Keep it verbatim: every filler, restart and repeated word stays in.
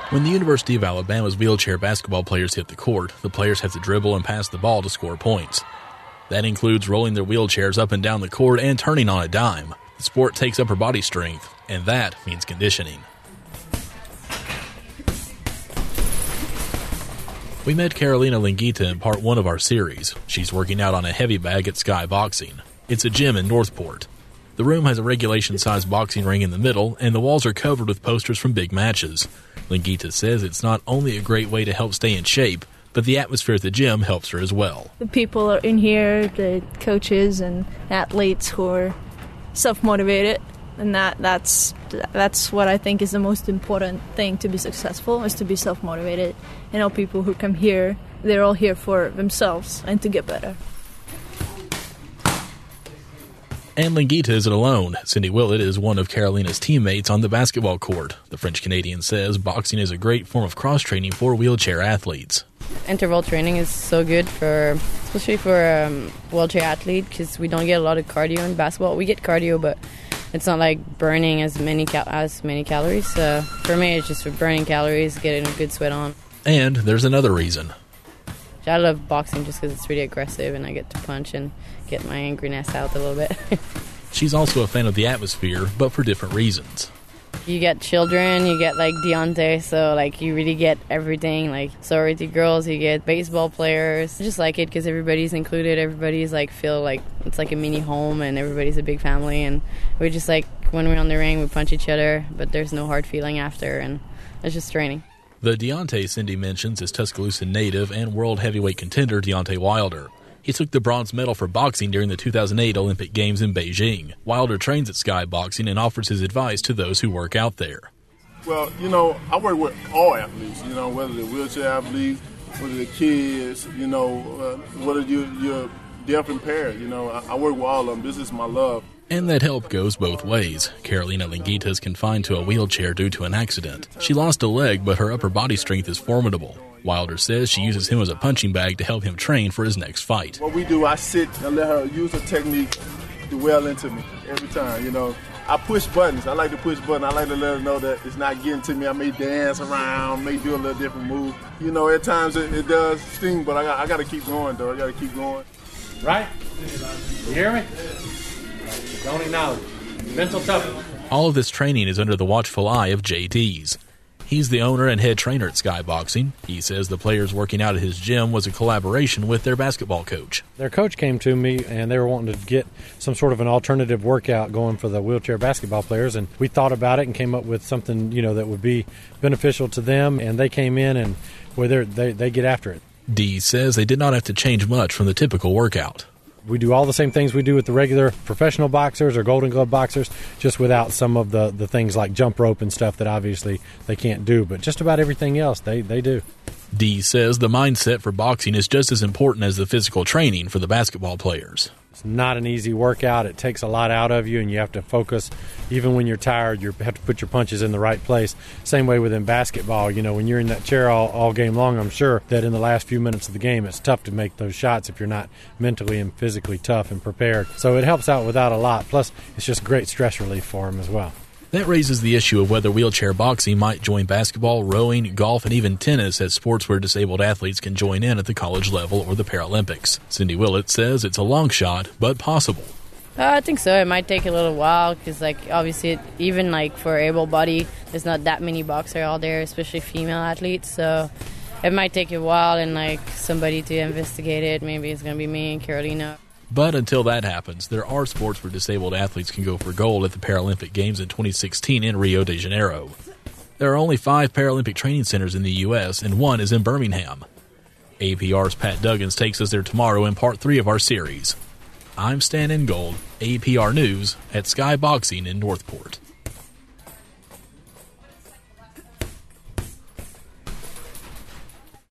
When the University of Alabama's wheelchair basketball players hit the court, the players have to dribble and pass the ball to score points. That includes rolling their wheelchairs up and down the court and turning on a dime. The sport takes upper body strength, and that means conditioning. We met Carolina Linguita in part one of our series. She's working out on a heavy bag at Sky Boxing. It's a gym in Northport. The room has a regulation-sized boxing ring in the middle, and the walls are covered with posters from big matches. Linguita says it's not only a great way to help stay in shape, but the atmosphere at the gym helps her as well. The people are in here, the coaches and athletes who are self-motivated, and that that's that's what I think is the most important thing to be successful, is to be self-motivated. And all people who come here, they're all here for themselves and to get better. And Linguita isn't alone. Cindy Willett is one of Carolina's teammates on the basketball court. The French-Canadian says boxing is a great form of cross-training for wheelchair athletes. Interval training is so good, for, especially for a um, wheelchair athlete, because we don't get a lot of cardio in basketball. We get cardio, but it's not like burning as many cal- as many calories. So for me, it's just for burning calories, getting a good sweat on. And there's another reason. I love boxing just because it's really aggressive and I get to punch and get my angriness out a little bit. She's also a fan of the atmosphere, but for different reasons. You get children, you get like Deontay, so like you really get everything, like sorority girls, you get baseball players. I just like it because everybody's included, everybody's like feel like it's like a mini home and everybody's a big family, and we just like when we're on the ring we punch each other, but there's no hard feeling after, and it's just training. The Deontay Cindy mentions is Tuscaloosa native and world heavyweight contender Deontay Wilder. He took the bronze medal for boxing during the two thousand eight Olympic Games in Beijing. Wilder trains at Sky Boxing and offers his advice to those who work out there. Well, you know, I work with all athletes, you know, whether they're wheelchair athletes, whether they're kids, you know, uh, whether you're, you're deaf impaired, you know, I, I work with all of them. This is my love. And that help goes both ways. Carolina Linguita is confined to a wheelchair due to an accident. She lost a leg, but her upper body strength is formidable. Wilder says she uses him as a punching bag to help him train for his next fight. What we do, I sit and let her use a technique to well into me every time, you know. I push buttons. I like to push buttons. I like to let her know that it's not getting to me. I may dance around, may do a little different move. You know, at times it, it does sting, but I got, I got to keep going, though. I got to keep going. Right? You hear me? Don't acknowledge. Mental toughness. All of this training is under the watchful eye of J T's. He's the owner and head trainer at Sky Boxing. He says the players working out at his gym was a collaboration with their basketball coach. Their coach came to me and they were wanting to get some sort of an alternative workout going for the wheelchair basketball players, and we thought about it and came up with something, you know, that would be beneficial to them, and they came in and well, they they get after it. D says they did not have to change much from the typical workout. We do all the same things we do with the regular professional boxers or Golden Glove boxers, just without some of the, the things like jump rope and stuff that obviously they can't do. But just about everything else they, they do. D says the mindset for boxing is just as important as the physical training for the basketball players. It's not an easy workout. It takes a lot out of you, and you have to focus. Even when you're tired, you have to put your punches in the right place. Same way within basketball. You know, when you're in that chair all, all game long, I'm sure that in the last few minutes of the game, it's tough to make those shots if you're not mentally and physically tough and prepared. So it helps out without a lot. Plus, it's just great stress relief for them as well. That raises the issue of whether wheelchair boxing might join basketball, rowing, golf, and even tennis as sports where disabled athletes can join in at the college level or the Paralympics. Cindy Willett says it's a long shot, but possible. Uh, I think so. It might take a little while because, like, obviously, it, even like for able-bodied, there's not that many boxers out there, especially female athletes. So it might take a while and like somebody to investigate it. Maybe it's gonna be me and Carolina. But until that happens, there are sports where disabled athletes can go for gold at the Paralympic Games in twenty sixteen in Rio de Janeiro. There are only five Paralympic training centers in the U S, and one is in Birmingham. A P R's Pat Duggins takes us there tomorrow in part three of our series. I'm Stan Ingold, A P R News, at Sky Boxing in Northport.